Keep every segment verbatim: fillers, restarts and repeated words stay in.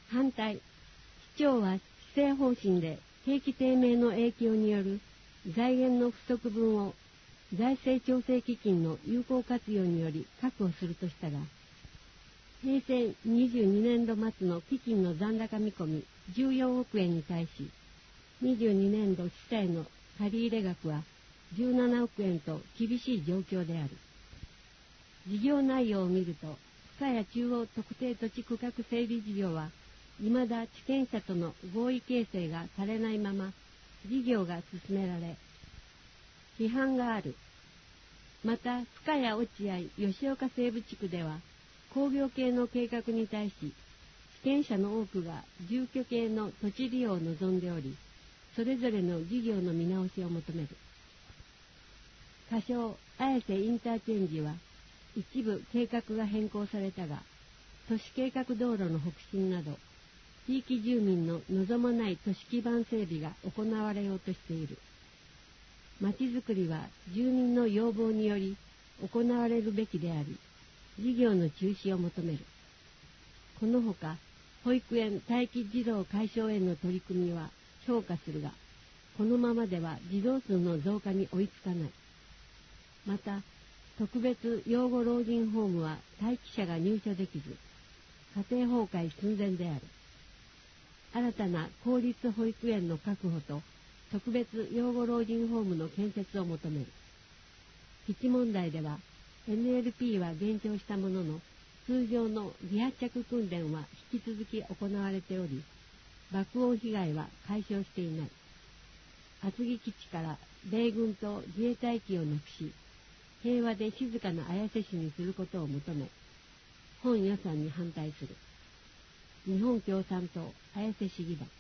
反対、市長は施政方針で景気低迷の影響による財源の不足分を財政調整基金の有効活用により確保するとしたが、平成にじゅうにねんど末の基金の残高見込みじゅうよんおくえんに対し、にじゅうにねんど主体の借入額はじゅうななおくえんと厳しい状況である。事業内容を見ると、深谷中央特定土地区画整備事業は、未だ地権者との合意形成がされないまま、事業が進められ、批判がある。また、深谷落合吉岡西部地区では、工業系の計画に対し、地権者の多くが住居系の土地利用を望んでおり、それぞれの事業の見直しを求める。仮称綾瀬インターチェンジは、一部計画が変更されたが、都市計画道路の北進など、地域住民の望まない都市基盤整備が行われようとしている。まちづくりは住民の要望により行われるべきであり、事業の中止を求める。このほか、保育園待機児童解消への取り組みは評価するが、このままでは児童数の増加に追いつかない。また、特別養護老人ホームは待機者が入所できず、家庭崩壊寸前である。新たな公立保育園の確保と特別養護老人ホームの建設を求める。基地問題では エヌエルピー は減少したものの、通常の離発着訓練は引き続き行われており、爆音被害は解消していない。厚木基地から米軍と自衛隊機をなくし、平和で静かな綾瀬市にすることを求め、本予算に反対する。日本共産党綾瀬市議団。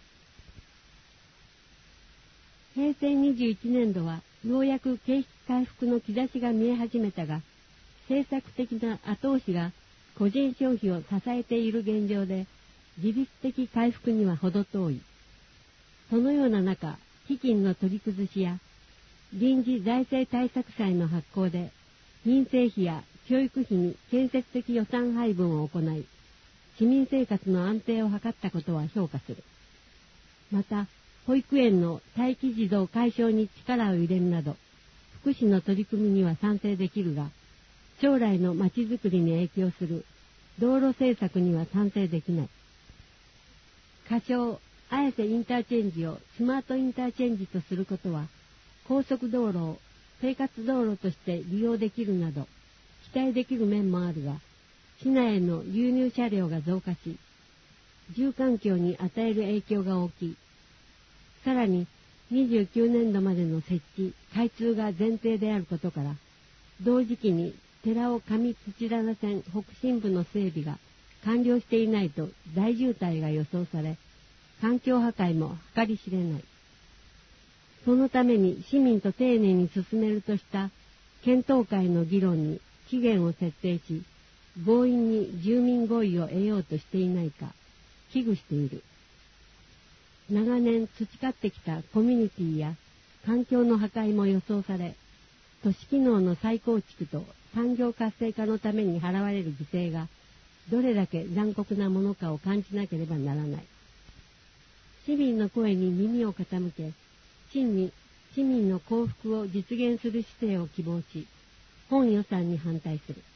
平成にじゅういちねんどはようやく景気回復の兆しが見え始めたが、政策的な後押しが個人消費を支えている現状で、自律的回復には程遠い。そのような中、基金の取り崩しや臨時財政対策債の発行で、民生費や教育費に建設的予算配分を行い、市民生活の安定を図ったことは評価する。また、保育園の待機児童解消に力を入れるなど、福祉の取り組みには賛成できるが、将来のまちづくりに影響する道路政策には賛成できない。仮称、綾瀬インターチェンジをスマートインターチェンジとすることは、高速道路を生活道路として利用できるなど、期待できる面もあるが、市内への流入車両が増加し、住環境に与える影響が大きい。さらに、にじゅうきゅうねんどまでの設置、開通が前提であることから、同時期に寺尾上土棚線北進部の整備が完了していないと大渋滞が予想され、環境破壊も計り知れない。そのために市民と丁寧に進めるとした検討会の議論に期限を設定し、強引に住民合意を得ようとしていないか、危惧している。長年培ってきたコミュニティや環境の破壊も予想され、都市機能の再構築と産業活性化のために払われる犠牲がどれだけ残酷なものかを感じなければならない。市民の声に耳を傾け、真に市民の幸福を実現する姿勢を希望し、本予算に反対する。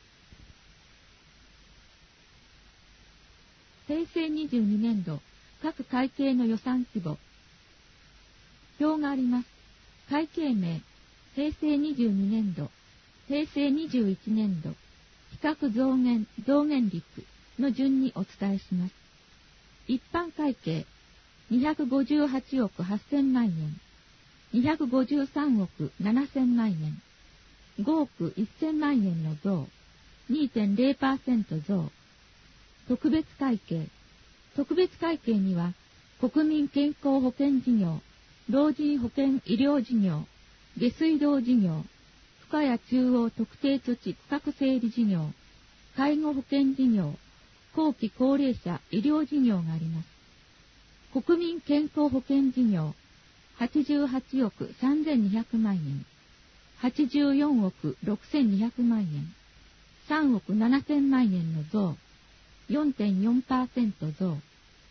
平成にじゅうにねんど各会計の予算規模。表があります。会計名、平成にじゅうにねんど、平成にじゅういちねんど、比較増減、増減率の順にお伝えします。一般会計、にひゃくごじゅうはちおくはっせんまんえん、にひゃくごじゅうさんおくななせんまんえん、ごおくせんまんえんの増、にてんゼロパーセント 増。特別会計。特別会計には、国民健康保険事業、老人保険医療事業、下水道事業、深谷中央特定土地区画整理事業、介護保険事業、後期高齢者医療事業があります。国民健康保険事業、はちじゅうはちおくさんぜんにひゃくまんえん、はちじゅうよんおくろくせんにひゃくまんえん、さんおくななせんまんえんの増、よんてんよんパーセント 増。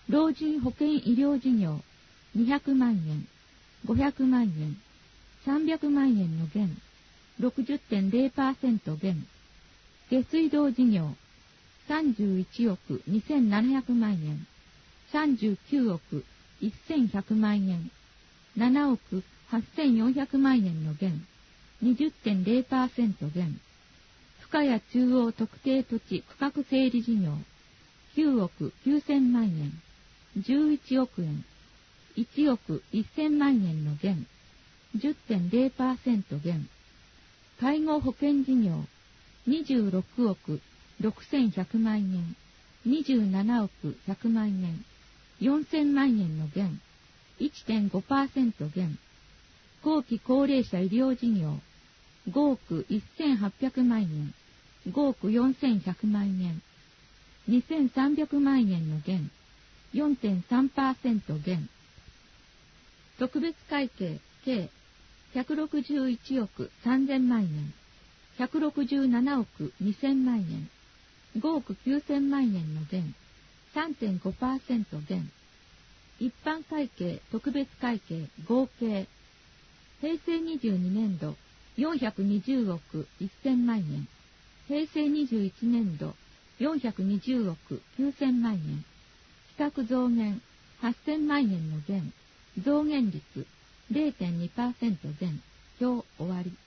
老人保険医療事業にひゃくまんえん、ごひゃくまんえん、さんびゃくまんえんの減、ろくじゅってんゼロパーセント 減。下水道事業さんじゅういちおくにせんななひゃくまんえん、さんじゅうきゅうおくせんひゃくまんえん、ななおくはっせんよんひゃくまんえんの減、にじゅってんゼロパーセント 減。深谷中央特定土地区画整理事業きゅうおくきゅうせんまんえん、じゅういちおくえん、いちおくせんまんえんの減、じゅってんゼロパーセント 減。介護保険事業にじゅうろくおくろくせんひゃくまんえん、にじゅうななおくひゃくまんえん、よんせんまんえんの減、いってんごパーセント 減。後期高齢者医療事業ごおくせんはっぴゃくまんえん、ごおくよんせんひゃくまんえん、にせんさんびゃくまんえんの減、よんてんさんパーセント 減。特別会計計ひゃくろくじゅういちおくさんぜんまんえん、ひゃくろくじゅうななおくにせんまんえん、ごおくきゅうせんまんえんの減、さんてんごパーセント 減。一般会計特別会計合計平成にじゅうにねんどよんひゃくにじゅうおくせんまんえん、平成にじゅういちねんどよんひゃくにじゅうおくきゅうせんまんえん、比較増減はっせんまんえんの減、増減率 ゼロてんにパーセント 減。表終わり。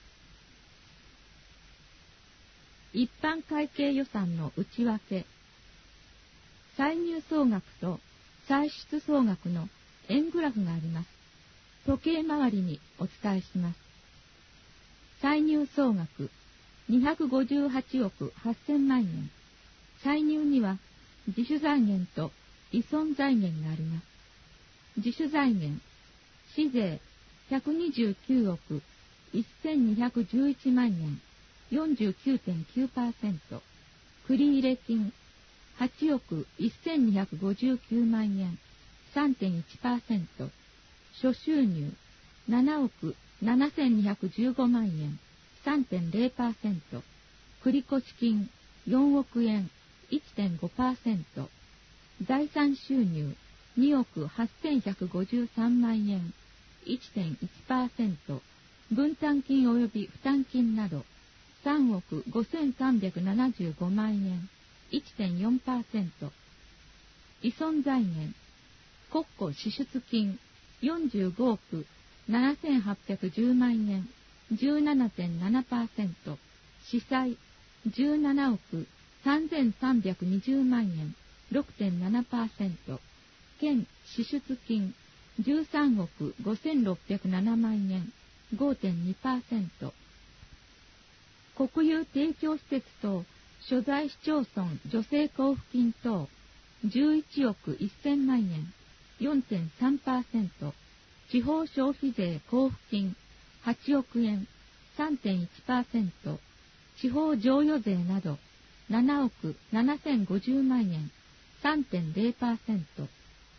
一般会計予算の内訳。歳入総額と歳出総額の円グラフがあります。時計回りにお伝えします。歳入総額にひゃくごじゅうはちおくはっせんまんえん。歳入には自主財源と依存財源があります。自主財源、市税ひゃくにじゅうきゅうおくせんにひゃくじゅういちまんえん、よんじゅうきゅうてんきゅうパーセント。繰入金はちおくせんにひゃくごじゅうきゅうまんえん、さんてんいちパーセント。諸収入ななおくななせんにひゃくじゅうごまんえん、さんてんゼロパーセント。繰越金よんおくえん、いってんごパーセント。財産収入におくはっせんひゃくごじゅうさんまんえん、いってんいちパーセント。分担金及び負担金などさんおくごせんさんびゃくななじゅうごまんえん、いってんよんパーセント。依存財源、国庫支出金よんじゅうごおくななせんはっぴゃくじゅうまんえん、じゅうななてんななパーセント。司債じゅうななおくさんぜんさんびゃくにじゅうまんえん、ろくてんななパーセント。県支出金じゅうさんおくごせんろっぴゃくななまんえん、ごてんにパーセント。国有提供施設等所在市町村助成交付金等じゅういちおくせんまんえん、よんてんさんパーセント。地方消費税交付金はちおくえん、さんてんいちパーセント。地方譲与税などななおくななせんごじゅうまんえん、さんてんゼロパーセント。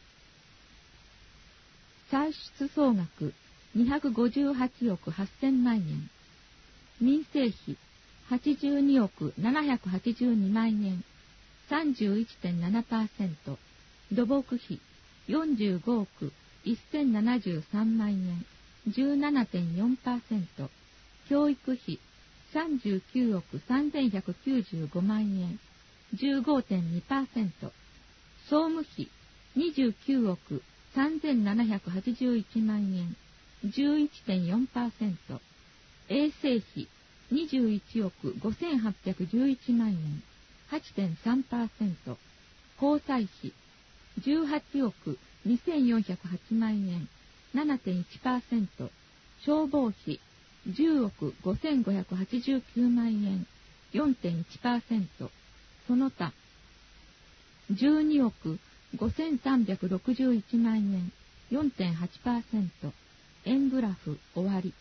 歳出総額にひゃくごじゅうはちおくはっせんまんえん。民生費はちじゅうにおくななひゃくはちじゅうにまんえん、さんじゅういってんななパーセント。土木費よんじゅうごおくせんななじゅうさんまんえん、じゅうななてんよんパーセント。教育費さんじゅうきゅうおくさんぜんひゃくきゅうじゅうごまんえん、じゅうごてんにパーセント。総務費にじゅうきゅうおくさんぜんななひゃくはちじゅういちまんえん、じゅういちてんよんパーセント。衛生費にじゅういちおくごせんはっぴゃくじゅういちまんえん、はちてんさんパーセント。交際費じゅうはちおくにせんよんひゃくはちまんえん、ななてんいちパーセント。消防費じゅうおくごせんごひゃくはちじゅうきゅうまんえん、よんてんいちパーセント。その他じゅうにおくごせんさんびゃくろくじゅういちまんえん、よんてんはちパーセント。円グラフ終わり。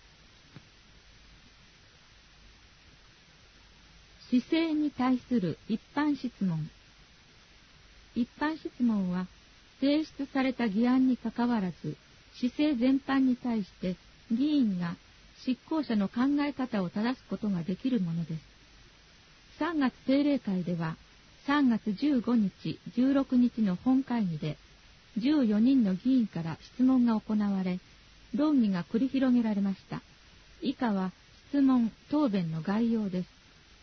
市政に対する一般質問。一般質問は提出された議案にかかわらず、市政全般に対して議員が執行者の考え方を正すことができるものです。さんがつ定例会では、 さんがつじゅうごにち、じゅうろくにちの本会議で、じゅうよにんの議員から質問が行われ、論議が繰り広げられました。以下は質問・答弁の概要です。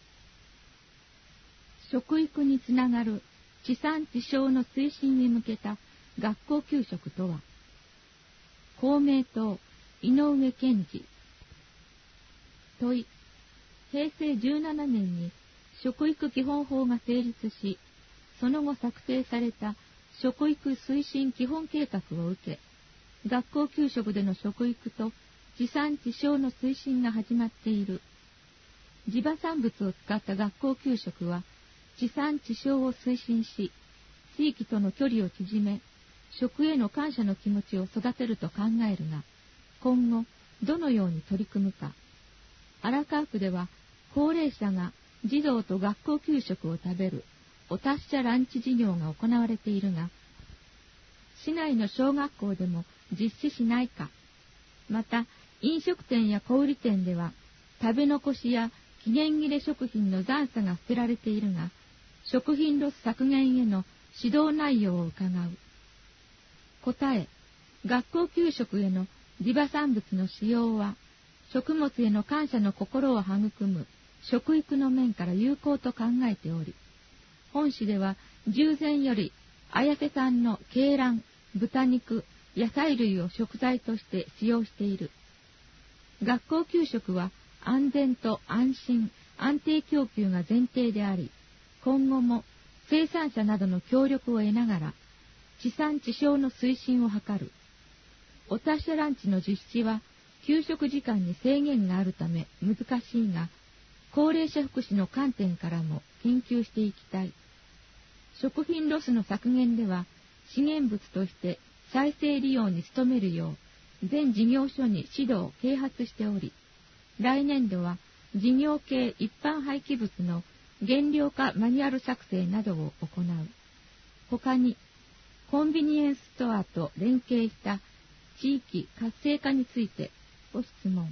食育につながる地産地消の推進に向けた学校給食とは。公明党、井上健二。問い。へいせいじゅうななねんに食育基本法が成立し、その後策定された食育推進基本計画を受け、学校給食での食育と地産地消の推進が始まっている。地場産物を使った学校給食は、地産地消を推進し、地域との距離を縮め、食への感謝の気持ちを育てると考えるが、今後どのように取り組むか。荒川区では、高齢者が児童と学校給食を食べるお達者ランチ事業が行われているが、市内の小学校でも実施しないか。また、飲食店や小売店では、食べ残しや期限切れ食品の残差が捨てられているが、食品ロス削減への指導内容を伺う。答え、学校給食への地場産物の使用は、食物への感謝の心を育む食育の面から有効と考えており、本市では従前より綾瀬産の鶏卵、豚肉、野菜類を食材として使用している。学校給食は安全と安心、安定供給が前提であり、今後も生産者などの協力を得ながら、地産地消の推進を図る。お達者ランチの実施は、給食時間に制限があるため難しいが、高齢者福祉の観点からも研究していきたい。食品ロスの削減では、資源物として再生利用に努めるよう、全事業所に指導、啓発しており、来年度は事業系一般廃棄物の減量化マニュアル作成などを行う。他に、コンビニエンスストアと連携した地域活性化についてご質問。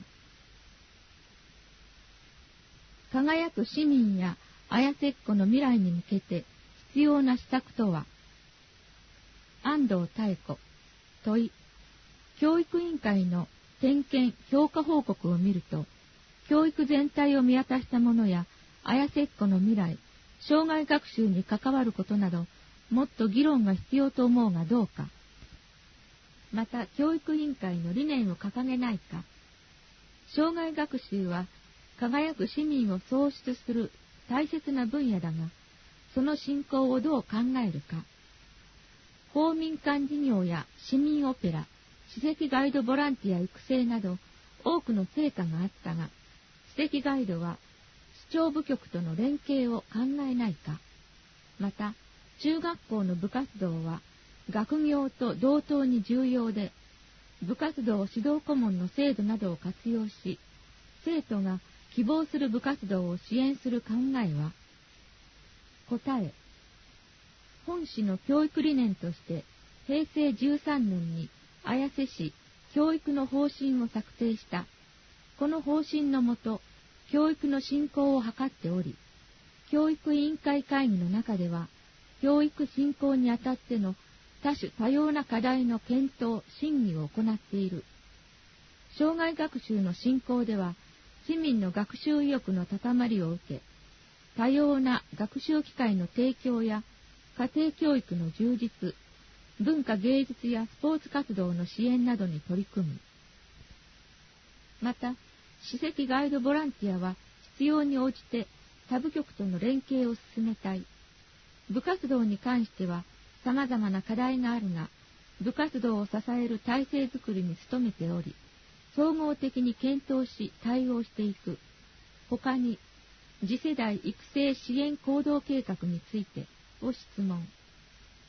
輝く市民や綾瀬っ子の未来に向けて必要な施策とは。安藤妙子。問い。教育委員会の点検・評価報告を見ると、教育全体を見渡したものや、綾瀬っ子の未来、障害学習に関わることなど、もっと議論が必要と思うがどうか。また、教育委員会の理念を掲げないか。障害学習は、輝く市民を創出する大切な分野だが、その進行をどう考えるか。公民館事業や市民オペラ、史跡ガイドボランティア育成など、多くの成果があったが、史跡ガイドは、市長部局との連携を考えないか。また、中学校の部活動は、学業と同等に重要で、部活動指導顧問の制度などを活用し、生徒が希望する部活動を支援する考えは。答え。本市の教育理念として、へいせいじゅうさんねんに綾瀬市教育の方針を策定した。この方針のもと、教育の振興を図っており、教育委員会会議の中では、教育振興にあたっての多種多様な課題の検討・審議を行っている。障害学習の振興では、市民の学習意欲の高まりを受け、多様な学習機会の提供や家庭教育の充実、文化芸術やスポーツ活動の支援などに取り組む。また、史跡ガイドボランティアは必要に応じて他部局との連携を進めたい。部活動に関しては様々な課題があるが、部活動を支える体制づくりに努めており、総合的に検討し対応していく。他に、次世代育成支援行動計画についてご質問。